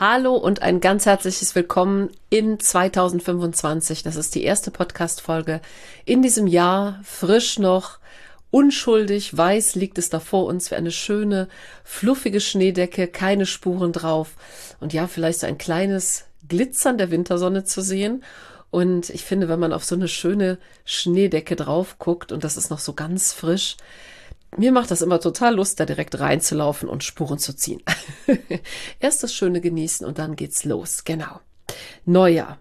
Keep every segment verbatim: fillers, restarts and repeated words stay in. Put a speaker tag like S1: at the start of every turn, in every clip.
S1: Hallo und ein ganz herzliches Willkommen in zweitausendfünfundzwanzig. Das ist die erste Podcast-Folge in diesem Jahr, frisch noch, unschuldig, weiß liegt es da vor uns wie eine schöne, fluffige Schneedecke, keine Spuren drauf und ja, vielleicht so ein kleines Glitzern der Wintersonne zu sehen. Und ich finde, wenn man auf so eine schöne Schneedecke drauf guckt und das ist noch so ganz frisch, mir macht das immer total Lust, da direkt reinzulaufen und Spuren zu ziehen. Erst das Schöne genießen und dann geht's los. Genau. Neujahr.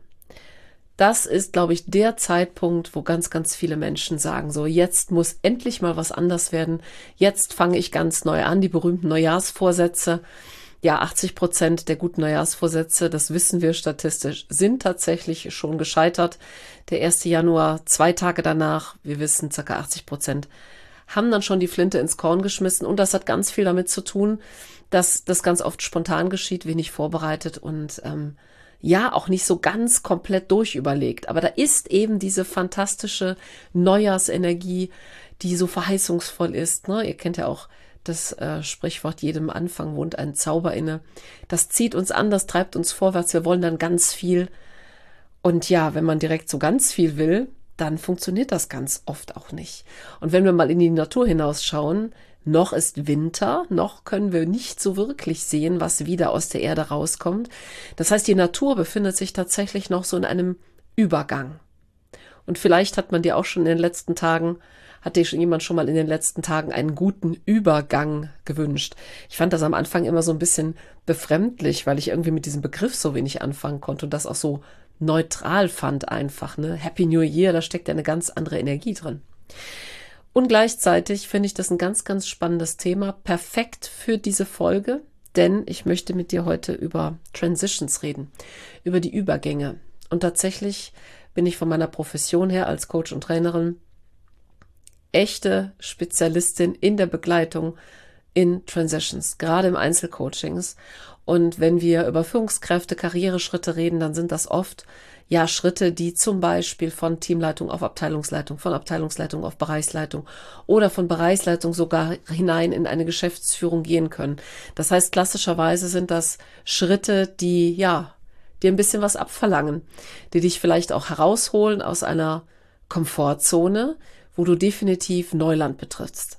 S1: Das ist, glaube ich, der Zeitpunkt, wo ganz, ganz viele Menschen sagen, so jetzt muss endlich mal was anders werden. Jetzt fange ich ganz neu an, die berühmten Neujahrsvorsätze. Ja, achtzig Prozent der guten Neujahrsvorsätze, das wissen wir statistisch, sind tatsächlich schon gescheitert. Der erste Januar, zwei Tage danach, wir wissen, ca. achtzig Prozent haben dann schon die Flinte ins Korn geschmissen und das hat ganz viel damit zu tun, dass das ganz oft spontan geschieht, wenig vorbereitet und ähm, ja, auch nicht so ganz komplett durchüberlegt. Aber da ist eben diese fantastische Neujahrsenergie, die so verheißungsvoll ist. Ne? Ihr kennt ja auch das äh, Sprichwort, jedem Anfang wohnt ein Zauber inne. Das zieht uns an, das treibt uns vorwärts, wir wollen dann ganz viel. Und ja, wenn man direkt so ganz viel will, dann funktioniert das ganz oft auch nicht. Und wenn wir mal in die Natur hinausschauen, noch ist Winter, noch können wir nicht so wirklich sehen, was wieder aus der Erde rauskommt. Das heißt, die Natur befindet sich tatsächlich noch so in einem Übergang. Und vielleicht hat man dir auch schon in den letzten Tagen, hat dir schon jemand schon mal in den letzten Tagen einen guten Übergang gewünscht. Ich fand das am Anfang immer so ein bisschen befremdlich, weil ich irgendwie mit diesem Begriff so wenig anfangen konnte und das auch so neutral fand einfach, ne? Happy New Year, da steckt ja eine ganz andere Energie drin. Und gleichzeitig finde ich das ein ganz, ganz spannendes Thema, perfekt für diese Folge, denn ich möchte mit dir heute über Transitions reden, über die Übergänge. Und tatsächlich bin ich von meiner Profession her als Coach und Trainerin echte Spezialistin in der Begleitung in Transitions, gerade im Einzelcoachings. Und wenn wir über Führungskräfte, Karriereschritte reden, dann sind das oft ja Schritte, die zum Beispiel von Teamleitung auf Abteilungsleitung, von Abteilungsleitung auf Bereichsleitung oder von Bereichsleitung sogar hinein in eine Geschäftsführung gehen können. Das heißt, klassischerweise sind das Schritte, die ja dir ein bisschen was abverlangen, die dich vielleicht auch herausholen aus einer Komfortzone, wo du definitiv Neuland betrittst.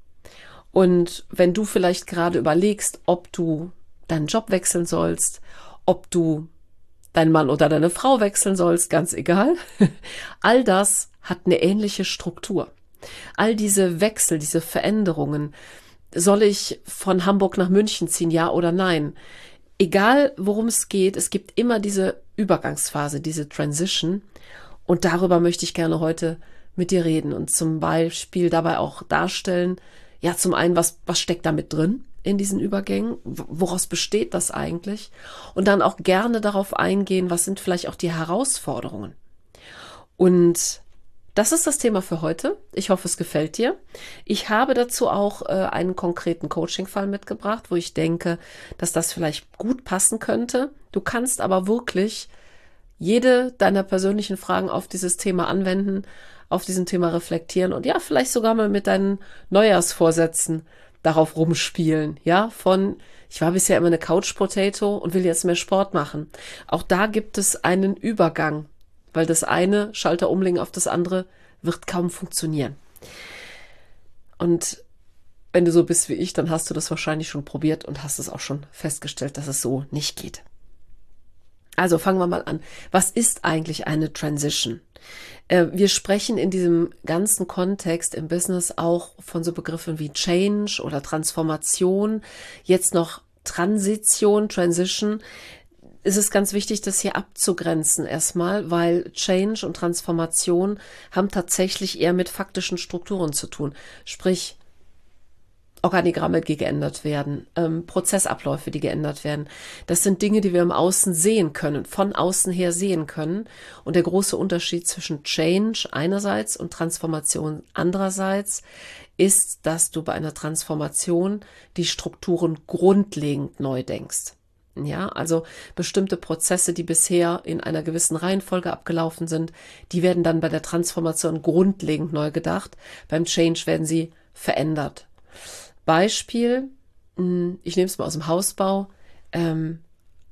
S1: Und wenn du vielleicht gerade überlegst, ob du deinen Job wechseln sollst, ob du deinen Mann oder deine Frau wechseln sollst, ganz egal. All das hat eine ähnliche Struktur. All diese Wechsel, diese Veränderungen, soll ich von Hamburg nach München ziehen, ja oder nein? Egal, worum es geht, es gibt immer diese Übergangsphase, diese Transition. Und darüber möchte ich gerne heute mit dir reden und zum Beispiel dabei auch darstellen, ja, zum einen, was, was steckt da mit drin in diesen Übergängen? Woraus besteht das eigentlich? Und dann auch gerne darauf eingehen, was sind vielleicht auch die Herausforderungen? Und das ist das Thema für heute. Ich hoffe, es gefällt dir. Ich habe dazu auch äh, einen konkreten Coaching-Fall mitgebracht, wo ich denke, dass das vielleicht gut passen könnte. Du kannst aber wirklich jede deiner persönlichen Fragen auf dieses Thema anwenden, auf diesem Thema reflektieren und ja, vielleicht sogar mal mit deinen Neujahrsvorsätzen darauf rumspielen, ja, von, ich war bisher immer eine Couch Potato und will jetzt mehr Sport machen. Auch da gibt es einen Übergang, weil das eine, Schalter umlegen auf das andere, wird kaum funktionieren. Und wenn du so bist wie ich, dann hast du das wahrscheinlich schon probiert und hast es auch schon festgestellt, dass es so nicht geht. Also fangen wir mal an. Was ist eigentlich eine Transition? Äh, wir sprechen in diesem ganzen Kontext im Business auch von so Begriffen wie Change oder Transformation. Jetzt noch Transition, Transition. Es ist ganz wichtig, das hier abzugrenzen erstmal, weil Change und Transformation haben tatsächlich eher mit faktischen Strukturen zu tun. Sprich, Organigramme, die geändert werden, ähm, Prozessabläufe, die geändert werden. Das sind Dinge, die wir im Außen sehen können, von außen her sehen können. Und der große Unterschied zwischen Change einerseits und Transformation andererseits ist, dass du bei einer Transformation die Strukturen grundlegend neu denkst. Ja, also bestimmte Prozesse, die bisher in einer gewissen Reihenfolge abgelaufen sind, die werden dann bei der Transformation grundlegend neu gedacht. Beim Change werden sie verändert. Beispiel, ich nehme es mal aus dem Hausbau, ähm,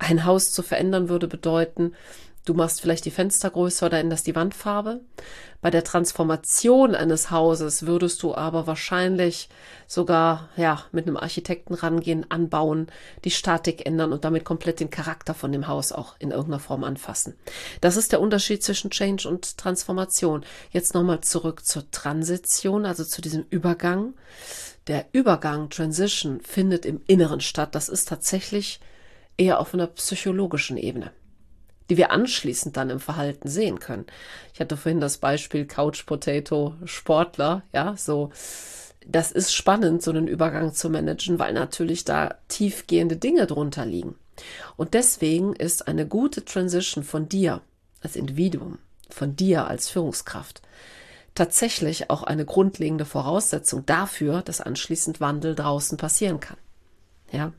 S1: Ein Haus zu verändern würde bedeuten, du machst vielleicht die Fenster größer oder änderst die Wandfarbe. Bei der Transformation eines Hauses würdest du aber wahrscheinlich sogar ja mit einem Architekten rangehen, anbauen, die Statik ändern und damit komplett den Charakter von dem Haus auch in irgendeiner Form anfassen. Das ist der Unterschied zwischen Change und Transformation. Jetzt nochmal zurück zur Transition, also zu diesem Übergang. Der Übergang, Transition, findet im Inneren statt. Das ist tatsächlich eher auf einer psychologischen Ebene, die wir anschließend dann im Verhalten sehen können. Ich hatte vorhin das Beispiel Couch Potato Sportler, ja, so, das ist spannend, so einen Übergang zu managen, weil natürlich da tiefgehende Dinge drunter liegen. Und deswegen ist eine gute Transition von dir als Individuum, von dir als Führungskraft, tatsächlich auch eine grundlegende Voraussetzung dafür, dass anschließend Wandel draußen passieren kann. Ja.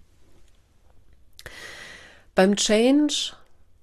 S1: Beim Change,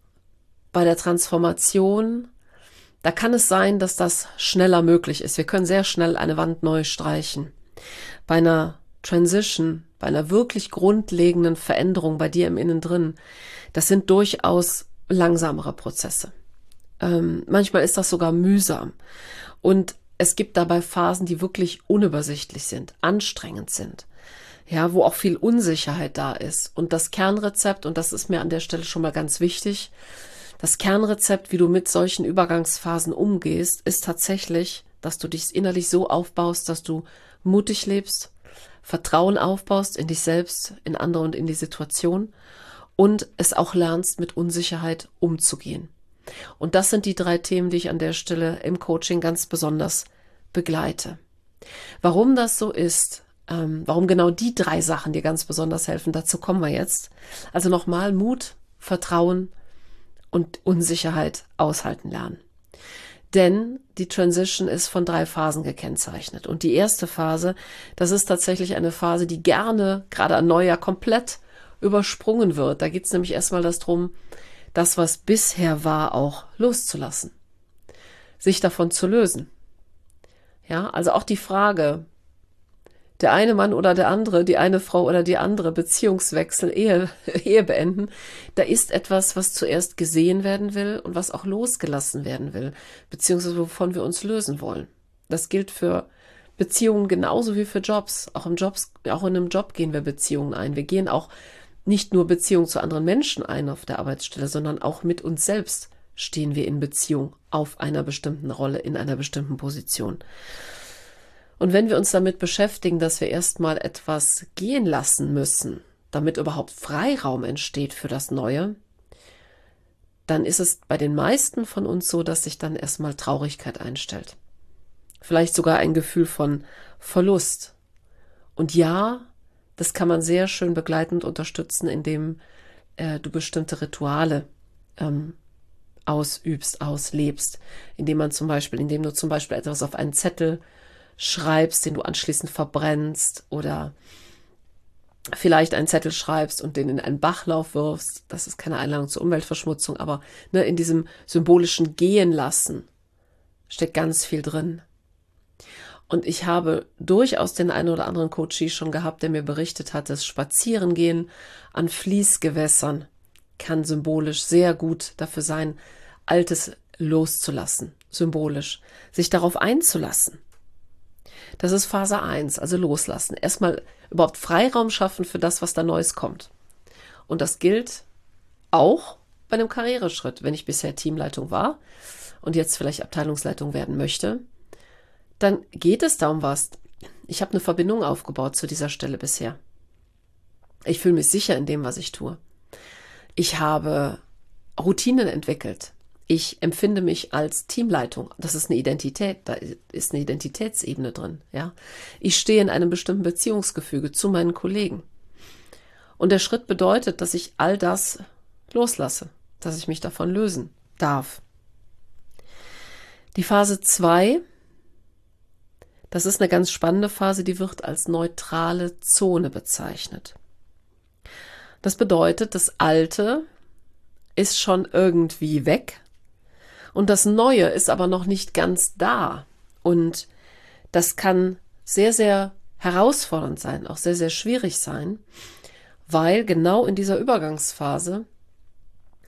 S1: bei der Transformation, da kann es sein, dass das schneller möglich ist. Wir können sehr schnell eine Wand neu streichen. Bei einer Transition, bei einer wirklich grundlegenden Veränderung bei dir im Innen drin, das sind durchaus langsamere Prozesse. Ähm, manchmal ist das sogar mühsam. Und es gibt dabei Phasen, die wirklich unübersichtlich sind, anstrengend sind. Ja, wo auch viel Unsicherheit da ist. Und das Kernrezept, und das ist mir an der Stelle schon mal ganz wichtig, das Kernrezept, wie du mit solchen Übergangsphasen umgehst, ist tatsächlich, dass du dich innerlich so aufbaust, dass du mutig lebst, Vertrauen aufbaust in dich selbst, in andere und in die Situation und es auch lernst, mit Unsicherheit umzugehen. Und das sind die drei Themen, die ich an der Stelle im Coaching ganz besonders begleite. Warum das so ist, ähm, warum genau die drei Sachen dir ganz besonders helfen, dazu kommen wir jetzt. Also nochmal Mut, Vertrauen und Unsicherheit aushalten lernen. Denn die Transition ist von drei Phasen gekennzeichnet. Und die erste Phase, das ist tatsächlich eine Phase, die gerne, gerade an Neujahr, komplett übersprungen wird. Da geht es nämlich erstmal darum, das, was bisher war, auch loszulassen. Sich davon zu lösen. Ja, also auch die Frage, der eine Mann oder der andere, die eine Frau oder die andere, Beziehungswechsel, Ehe, Ehe beenden, da ist etwas, was zuerst gesehen werden will und was auch losgelassen werden will, beziehungsweise wovon wir uns lösen wollen. Das gilt für Beziehungen genauso wie für Jobs. Auch im Jobs, auch in einem Job gehen wir Beziehungen ein. Wir gehen auch nicht nur Beziehungen zu anderen Menschen ein auf der Arbeitsstelle, sondern auch mit uns selbst stehen wir in Beziehung auf einer bestimmten Rolle, in einer bestimmten Position. Und wenn wir uns damit beschäftigen, dass wir erstmal etwas gehen lassen müssen, damit überhaupt Freiraum entsteht für das Neue, dann ist es bei den meisten von uns so, dass sich dann erstmal Traurigkeit einstellt. Vielleicht sogar ein Gefühl von Verlust. Und ja, das kann man sehr schön begleitend unterstützen, indem äh, du bestimmte Rituale ähm, ausübst, auslebst, indem man zum Beispiel, indem du zum Beispiel etwas auf einen Zettel schreibst, den du anschließend verbrennst oder vielleicht einen Zettel schreibst und den in einen Bachlauf wirfst. Das ist keine Einladung zur Umweltverschmutzung, aber ne, in diesem symbolischen Gehen lassen steckt ganz viel drin. Und ich habe durchaus den einen oder anderen Coachie schon gehabt, der mir berichtet hat, dass Spazierengehen an Fließgewässern kann symbolisch sehr gut dafür sein, Altes loszulassen, symbolisch, sich darauf einzulassen. Das ist Phase eins, also loslassen. Erstmal überhaupt Freiraum schaffen für das, was da Neues kommt. Und das gilt auch bei einem Karriereschritt. Wenn ich bisher Teamleitung war und jetzt vielleicht Abteilungsleitung werden möchte, dann geht es da um was. Ich habe eine Verbindung aufgebaut zu dieser Stelle bisher. Ich fühle mich sicher in dem, was ich tue. Ich habe Routinen entwickelt. Ich empfinde mich als Teamleitung. Das ist eine Identität, da ist eine Identitätsebene drin. Ja, ich stehe in einem bestimmten Beziehungsgefüge zu meinen Kollegen. Und der Schritt bedeutet, dass ich all das loslasse, dass ich mich davon lösen darf. Die Phase zwei, das ist eine ganz spannende Phase, die wird als neutrale Zone bezeichnet. Das bedeutet, das Alte ist schon irgendwie weg. Und das Neue ist aber noch nicht ganz da. Und das kann sehr, sehr herausfordernd sein, auch sehr, sehr schwierig sein, weil genau in dieser Übergangsphase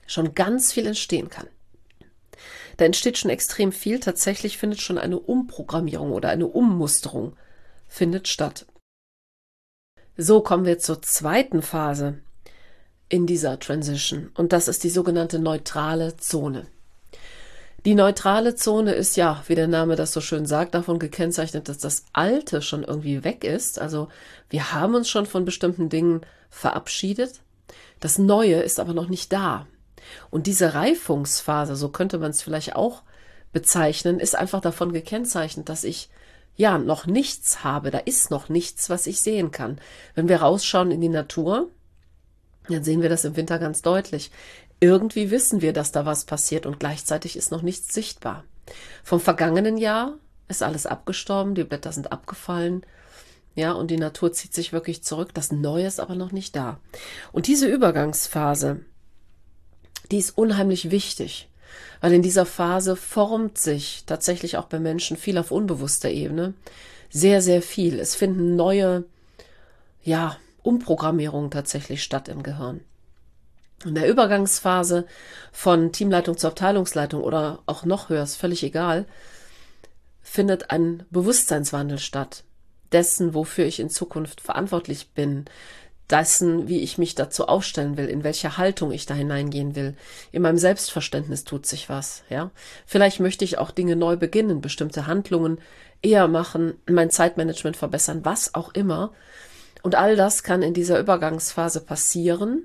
S1: schon ganz viel entstehen kann. Da entsteht schon extrem viel. Tatsächlich findet schon eine Umprogrammierung oder eine Ummusterung findet statt. So kommen wir zur zweiten Phase in dieser Transition. Und das ist die sogenannte neutrale Zone. Die neutrale Zone ist ja, wie der Name das so schön sagt, davon gekennzeichnet, dass das Alte schon irgendwie weg ist. Also wir haben uns schon von bestimmten Dingen verabschiedet. Das Neue ist aber noch nicht da. Und diese Reifungsphase, so könnte man es vielleicht auch bezeichnen, ist einfach davon gekennzeichnet, dass ich ja noch nichts habe. Da ist noch nichts, was ich sehen kann. Wenn wir rausschauen in die Natur, dann sehen wir das im Winter ganz deutlich. Irgendwie wissen wir, dass da was passiert und gleichzeitig ist noch nichts sichtbar. Vom vergangenen Jahr ist alles abgestorben, die Blätter sind abgefallen, ja, und die Natur zieht sich wirklich zurück. Das Neue ist aber noch nicht da. Und diese Übergangsphase, die ist unheimlich wichtig, weil in dieser Phase formt sich tatsächlich auch bei Menschen viel auf unbewusster Ebene sehr, sehr viel. Es finden neue, ja, Umprogrammierungen tatsächlich statt im Gehirn. In der Übergangsphase von Teamleitung zur Abteilungsleitung oder auch noch höher, ist völlig egal, findet ein Bewusstseinswandel statt. Dessen, wofür ich in Zukunft verantwortlich bin, dessen, wie ich mich dazu aufstellen will, in welche Haltung ich da hineingehen will. In meinem Selbstverständnis tut sich was, ja. Vielleicht möchte ich auch Dinge neu beginnen, bestimmte Handlungen eher machen, mein Zeitmanagement verbessern, was auch immer. Und all das kann in dieser Übergangsphase passieren.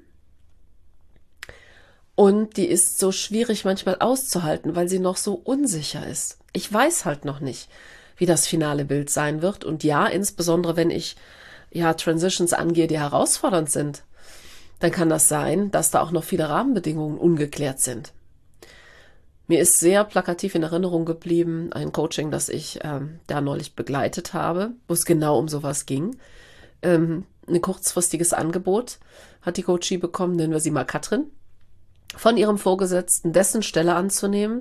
S1: Und die ist so schwierig manchmal auszuhalten, weil sie noch so unsicher ist. Ich weiß halt noch nicht, wie das finale Bild sein wird. Und ja, insbesondere wenn ich ja Transitions angehe, die herausfordernd sind, dann kann das sein, dass da auch noch viele Rahmenbedingungen ungeklärt sind. Mir ist sehr plakativ in Erinnerung geblieben, ein Coaching, das ich ähm, da neulich begleitet habe, wo es genau um sowas ging. Ähm, ein kurzfristiges Angebot hat die Coachie bekommen, nennen wir sie mal Katrin, von ihrem Vorgesetzten dessen Stelle anzunehmen,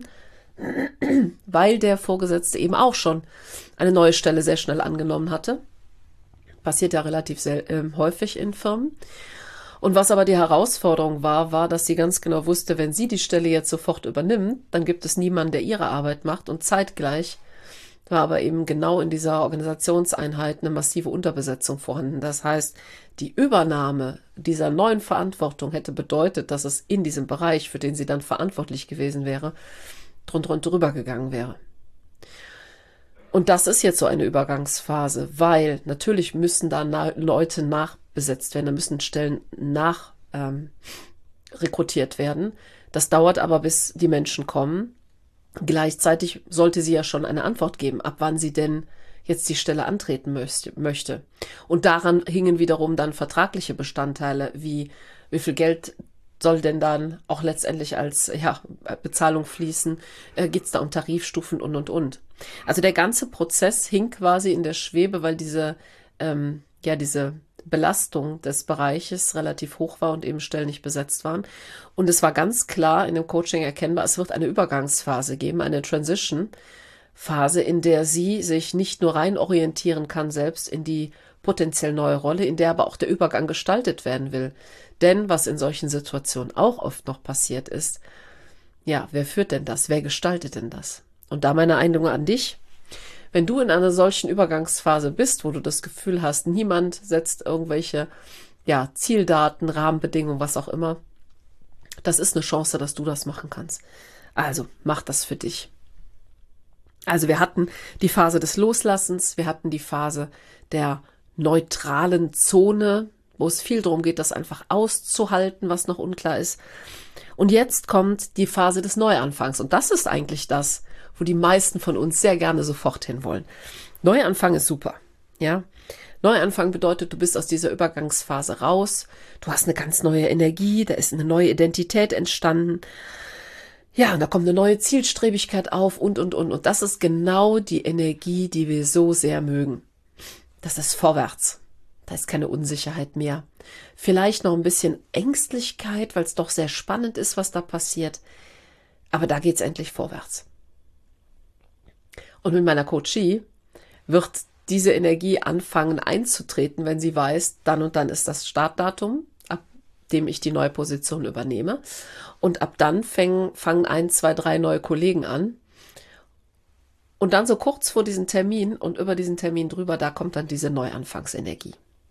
S1: weil der Vorgesetzte eben auch schon eine neue Stelle sehr schnell angenommen hatte. Passiert ja relativ sehr, äh, häufig in Firmen. Und was aber die Herausforderung war, war, dass sie ganz genau wusste, wenn sie die Stelle jetzt sofort übernimmt, dann gibt es niemanden, der ihre Arbeit macht. Und zeitgleich war aber eben genau in dieser Organisationseinheit eine massive Unterbesetzung vorhanden. Das heißt, die Übernahme dieser neuen Verantwortung hätte bedeutet, dass es in diesem Bereich, für den sie dann verantwortlich gewesen wäre, drunter und drüber gegangen wäre. Und das ist jetzt so eine Übergangsphase, weil natürlich müssen da na- Leute nachbesetzt werden, da müssen Stellen nach ähm, rekrutiert werden. Das dauert aber, bis die Menschen kommen. Gleichzeitig sollte sie ja schon eine Antwort geben, ab wann sie denn jetzt die Stelle antreten möchte. Und daran hingen wiederum dann vertragliche Bestandteile, wie wie viel Geld soll denn dann auch letztendlich als ja, Bezahlung fließen, äh, geht es da um Tarifstufen und, und, und. Also der ganze Prozess hing quasi in der Schwebe, weil diese, ähm, ja, diese Belastung des Bereiches relativ hoch war und eben Stellen nicht besetzt waren. Und es war ganz klar in dem Coaching erkennbar, es wird eine Übergangsphase geben, eine Transition-Phase, in der sie sich nicht nur rein orientieren kann selbst in die potenziell neue Rolle, in der aber auch der Übergang gestaltet werden will. Denn was in solchen Situationen auch oft noch passiert ist, ja, wer führt denn das? Wer gestaltet denn das? Und da meine Einladung an dich, wenn du in einer solchen Übergangsphase bist, wo du das Gefühl hast, niemand setzt irgendwelche ja, Zieldaten, Rahmenbedingungen, was auch immer, das ist eine Chance, dass du das machen kannst. Also mach das für dich. Also wir hatten die Phase des Loslassens, wir hatten die Phase der neutralen Zone, wo es viel darum geht, das einfach auszuhalten, was noch unklar ist. Und jetzt kommt die Phase des Neuanfangs. Und das ist eigentlich das, wo die meisten von uns sehr gerne sofort hinwollen. Neuanfang ist super, ja. Neuanfang bedeutet, du bist aus dieser Übergangsphase raus, du hast eine ganz neue Energie, da ist eine neue Identität entstanden. Ja, und da kommt eine neue Zielstrebigkeit auf und, und, und. Und das ist genau die Energie, die wir so sehr mögen. Das ist vorwärts. Da ist keine Unsicherheit mehr. Vielleicht noch ein bisschen Ängstlichkeit, weil es doch sehr spannend ist, was da passiert. Aber da geht's endlich vorwärts. Und mit meiner Coachie wird diese Energie anfangen einzutreten, wenn sie weiß, dann und dann ist das Startdatum. Ab dem ich die neue Position übernehme. Und ab dann fangen, fangen ein, zwei, drei neue Kollegen an. Und dann so kurz vor diesem Termin und über diesen Termin drüber, da kommt dann diese Neuanfangsenergie.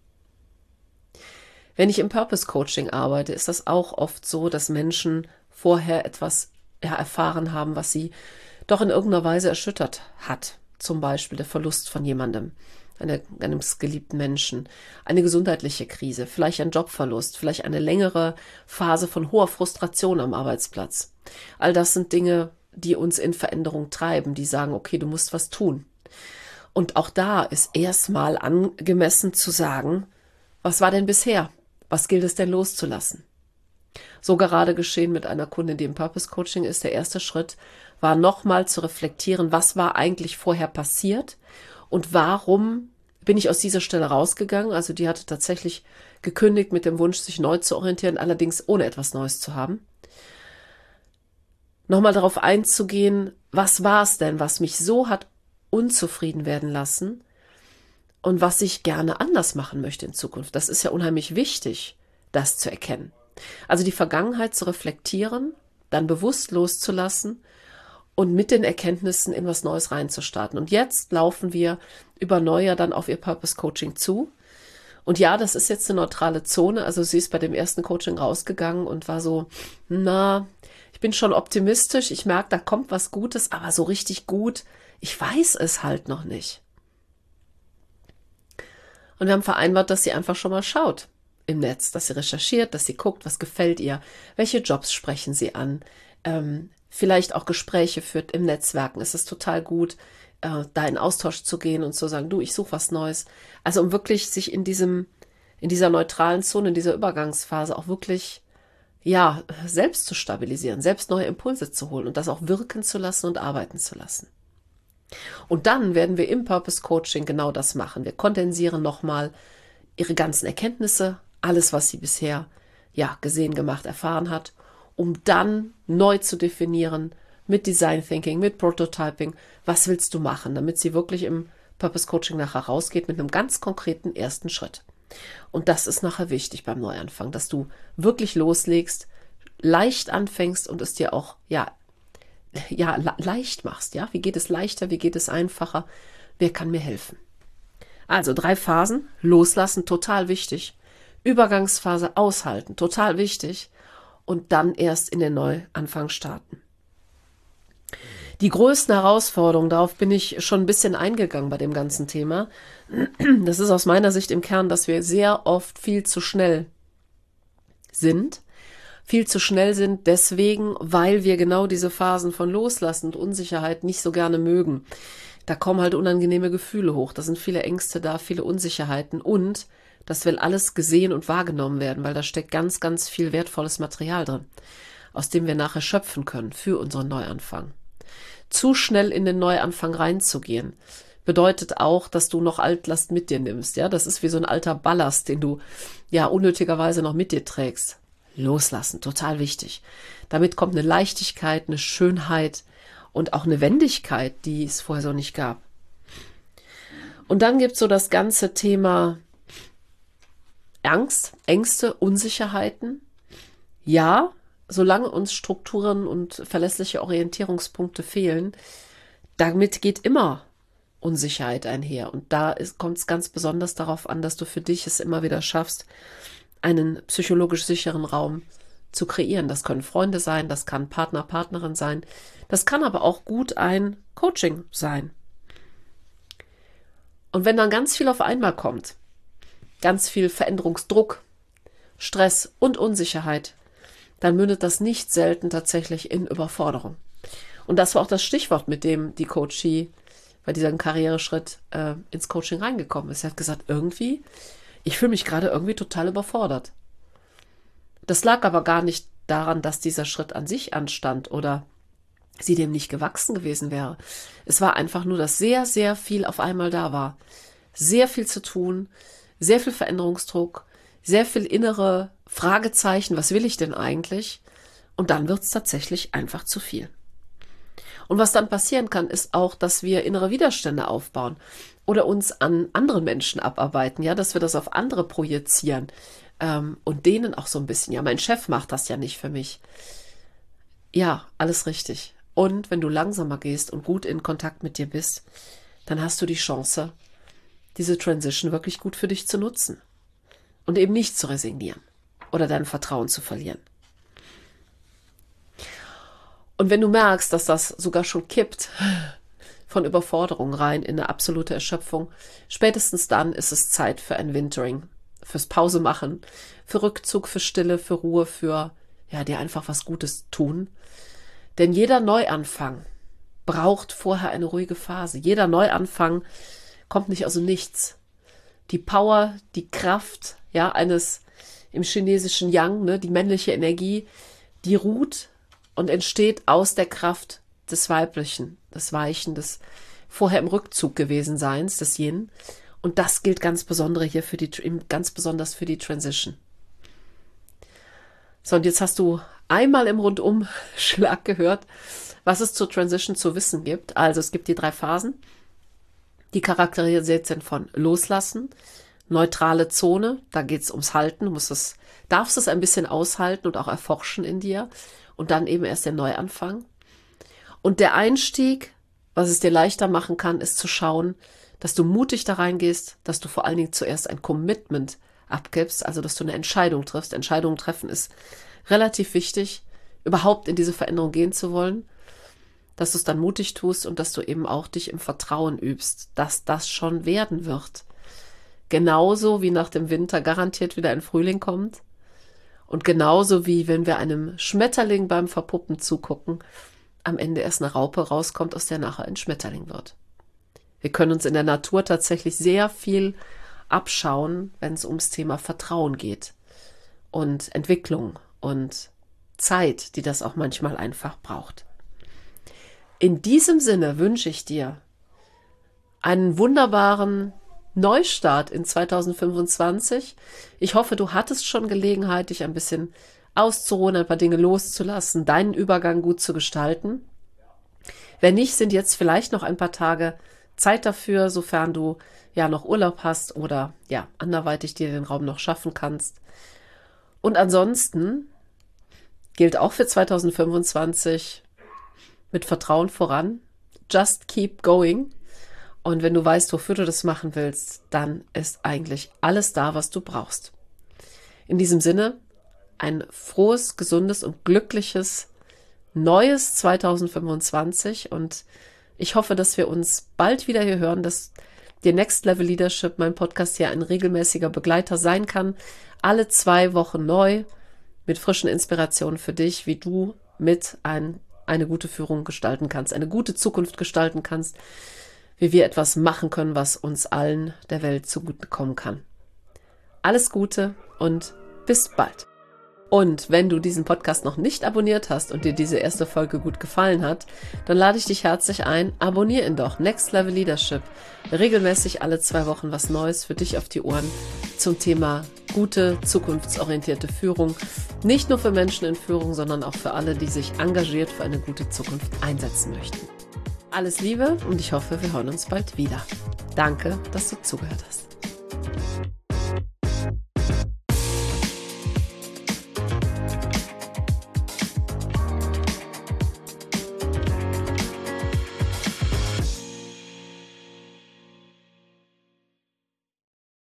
S1: Wenn ich im Purpose Coaching arbeite, ist das auch oft so, dass Menschen vorher etwas ja, erfahren haben, was sie doch in irgendeiner Weise erschüttert hat. Zum Beispiel der Verlust von jemandem, eine, einem geliebten Menschen, eine gesundheitliche Krise, vielleicht ein Jobverlust, vielleicht eine längere Phase von hoher Frustration am Arbeitsplatz. All das sind Dinge, die uns in Veränderung treiben, die sagen, okay, du musst was tun. Und auch da ist erstmal angemessen zu sagen, was war denn bisher? Was gilt es denn loszulassen? So gerade geschehen mit einer Kundin, die im Purpose Coaching ist. Der erste Schritt war nochmal zu reflektieren, was war eigentlich vorher passiert und warum bin ich aus dieser Stelle rausgegangen. Also die hatte tatsächlich gekündigt mit dem Wunsch, sich neu zu orientieren, allerdings ohne etwas Neues zu haben. Nochmal darauf einzugehen, was war es denn, was mich so hat unzufrieden werden lassen und was ich gerne anders machen möchte in Zukunft. Das ist ja unheimlich wichtig, das zu erkennen. Also die Vergangenheit zu reflektieren, dann bewusst loszulassen und mit den Erkenntnissen in was Neues reinzustarten. Und jetzt laufen wir über Neujahr dann auf ihr Purpose Coaching zu. Und ja, das ist jetzt eine neutrale Zone. Also sie ist bei dem ersten Coaching rausgegangen und war so, na, ich bin schon optimistisch. Ich merke, da kommt was Gutes, aber so richtig gut, ich weiß es halt noch nicht. Und wir haben vereinbart, dass sie einfach schon mal schaut im Netz, dass sie recherchiert, dass sie guckt, was gefällt ihr, welche Jobs sprechen sie an, ähm, vielleicht auch Gespräche führt im Netzwerken. Es ist total gut, äh, da in Austausch zu gehen und zu sagen, du, ich suche was Neues. Also um wirklich sich in diesem, in dieser neutralen Zone, in dieser Übergangsphase auch wirklich, ja, selbst zu stabilisieren, selbst neue Impulse zu holen und das auch wirken zu lassen und arbeiten zu lassen. Und dann werden wir im Purpose Coaching genau das machen. Wir kondensieren nochmal ihre ganzen Erkenntnisse, alles, was sie bisher ja gesehen, gemacht, erfahren hat, um dann neu zu definieren mit Design Thinking, mit Prototyping, was willst du machen, damit sie wirklich im Purpose Coaching nachher rausgeht mit einem ganz konkreten ersten Schritt. Und das ist nachher wichtig beim Neuanfang, dass du wirklich loslegst, leicht anfängst und es dir auch ja ja leicht machst. Ja, wie geht es leichter, wie geht es einfacher? Wer kann mir helfen? Also drei Phasen: Loslassen, total wichtig. Übergangsphase aushalten, total wichtig. Und dann erst in den Neuanfang starten. Die größten Herausforderungen, darauf bin ich schon ein bisschen eingegangen bei dem ganzen Thema. Das ist aus meiner Sicht im Kern, dass wir sehr oft viel zu schnell sind. Viel zu schnell sind deswegen, weil wir genau diese Phasen von Loslassen und Unsicherheit nicht so gerne mögen. Da kommen halt unangenehme Gefühle hoch. Da sind viele Ängste da, viele Unsicherheiten und das will alles gesehen und wahrgenommen werden, weil da steckt ganz, ganz viel wertvolles Material drin, aus dem wir nachher schöpfen können für unseren Neuanfang. Zu schnell in den Neuanfang reinzugehen, bedeutet auch, dass du noch Altlast mit dir nimmst. Ja, das ist wie so ein alter Ballast, den du ja unnötigerweise noch mit dir trägst. Loslassen, total wichtig. Damit kommt eine Leichtigkeit, eine Schönheit und auch eine Wendigkeit, die es vorher so nicht gab. Und dann gibt es so das ganze Thema Angst, Ängste, Unsicherheiten. Ja, solange uns Strukturen und verlässliche Orientierungspunkte fehlen, damit geht immer Unsicherheit einher. Und da kommt es ganz besonders darauf an, dass du für dich es immer wieder schaffst, einen psychologisch sicheren Raum zu kreieren. Das können Freunde sein, das kann Partner, Partnerin sein, das kann aber auch gut ein Coaching sein. Und wenn dann ganz viel auf einmal kommt, ganz viel Veränderungsdruck, Stress und Unsicherheit, dann mündet das nicht selten tatsächlich in Überforderung. Und das war auch das Stichwort, mit dem die Coachie bei diesem Karriereschritt äh, ins Coaching reingekommen ist. Sie hat gesagt, irgendwie, ich fühle mich gerade irgendwie total überfordert. Das lag aber gar nicht daran, dass dieser Schritt an sich anstand oder sie dem nicht gewachsen gewesen wäre. Es war einfach nur, dass sehr, sehr viel auf einmal da war. Sehr viel zu tun, sehr viel Veränderungsdruck, sehr viel innere Fragezeichen, was will ich denn eigentlich? Und dann wird es tatsächlich einfach zu viel. Und was dann passieren kann, ist auch, dass wir innere Widerstände aufbauen oder uns an anderen Menschen abarbeiten, ja, dass wir das auf andere projizieren. ähm, und denen auch so ein bisschen, ja, mein Chef macht das ja nicht für mich. Ja, alles richtig. Und wenn du langsamer gehst und gut in Kontakt mit dir bist, dann hast du die Chance, diese Transition wirklich gut für dich zu nutzen und eben nicht zu resignieren oder dein Vertrauen zu verlieren. Und wenn du merkst, dass das sogar schon kippt, von Überforderung rein in eine absolute Erschöpfung, spätestens dann ist es Zeit für ein Wintering, fürs Pause machen, für Rückzug, für Stille, für Ruhe, für, ja, dir einfach was Gutes tun. Denn jeder Neuanfang braucht vorher eine ruhige Phase. Jeder Neuanfang kommt nicht aus dem Nichts. Die Power, die Kraft, ja, eines im chinesischen Yang, ne, die männliche Energie, die ruht und entsteht aus der Kraft des Weiblichen, des Weichen, des vorher im Rückzug gewesen Seins, des Yin. Und das gilt ganz besonders hier für die, ganz besonders für die Transition. So, und jetzt hast du einmal im Rundumschlag gehört, was es zur Transition zu wissen gibt. Also es gibt die drei Phasen, die charakterisiert sind von Loslassen, neutrale Zone, da geht es ums Halten, du musst es, darfst es ein bisschen aushalten und auch erforschen in dir und dann eben erst der Neuanfang. Und der Einstieg, was es dir leichter machen kann, ist zu schauen, dass du mutig da reingehst, dass du vor allen Dingen zuerst ein Commitment abgibst, also dass du eine Entscheidung triffst. Entscheidungen treffen ist relativ wichtig, überhaupt in diese Veränderung gehen zu wollen, dass du es dann mutig tust und dass du eben auch dich im Vertrauen übst, dass das schon werden wird. Genauso wie nach dem Winter garantiert wieder ein Frühling kommt und genauso wie wenn wir einem Schmetterling beim Verpuppen zugucken, am Ende erst eine Raupe rauskommt, aus der nachher ein Schmetterling wird. Wir können uns in der Natur tatsächlich sehr viel abschauen, wenn es ums Thema Vertrauen geht und Entwicklung und Zeit, die das auch manchmal einfach braucht. In diesem Sinne wünsche ich dir einen wunderbaren Neustart in zweitausendfünfundzwanzig. Ich hoffe, du hattest schon Gelegenheit, dich ein bisschen auszuruhen, ein paar Dinge loszulassen, deinen Übergang gut zu gestalten. Wenn nicht, sind jetzt vielleicht noch ein paar Tage Zeit dafür, sofern du ja noch Urlaub hast oder ja anderweitig dir den Raum noch schaffen kannst. Und ansonsten gilt auch für zweitausendfünfundzwanzig mit Vertrauen voran. Just keep going. Und wenn du weißt, wofür du das machen willst, dann ist eigentlich alles da, was du brauchst. In diesem Sinne, ein frohes, gesundes und glückliches neues zweitausendfünfundzwanzig und ich hoffe, dass wir uns bald wieder hier hören, dass der Next Level Leadership, mein Podcast, hier ein regelmäßiger Begleiter sein kann. Alle zwei Wochen neu mit frischen Inspirationen für dich, wie du mit ein, eine gute Führung gestalten kannst, eine gute Zukunft gestalten kannst, wie wir etwas machen können, was uns allen der Welt zugutekommen kann. Alles Gute und bis bald. Und wenn du diesen Podcast noch nicht abonniert hast und dir diese erste Folge gut gefallen hat, dann lade ich dich herzlich ein, abonniere ihn doch. Next Level Leadership. Regelmäßig alle zwei Wochen was Neues für dich auf die Ohren zum Thema gute, zukunftsorientierte Führung. Nicht nur für Menschen in Führung, sondern auch für alle, die sich engagiert für eine gute Zukunft einsetzen möchten. Alles Liebe und ich hoffe, wir hören uns bald wieder. Danke, dass du zugehört hast.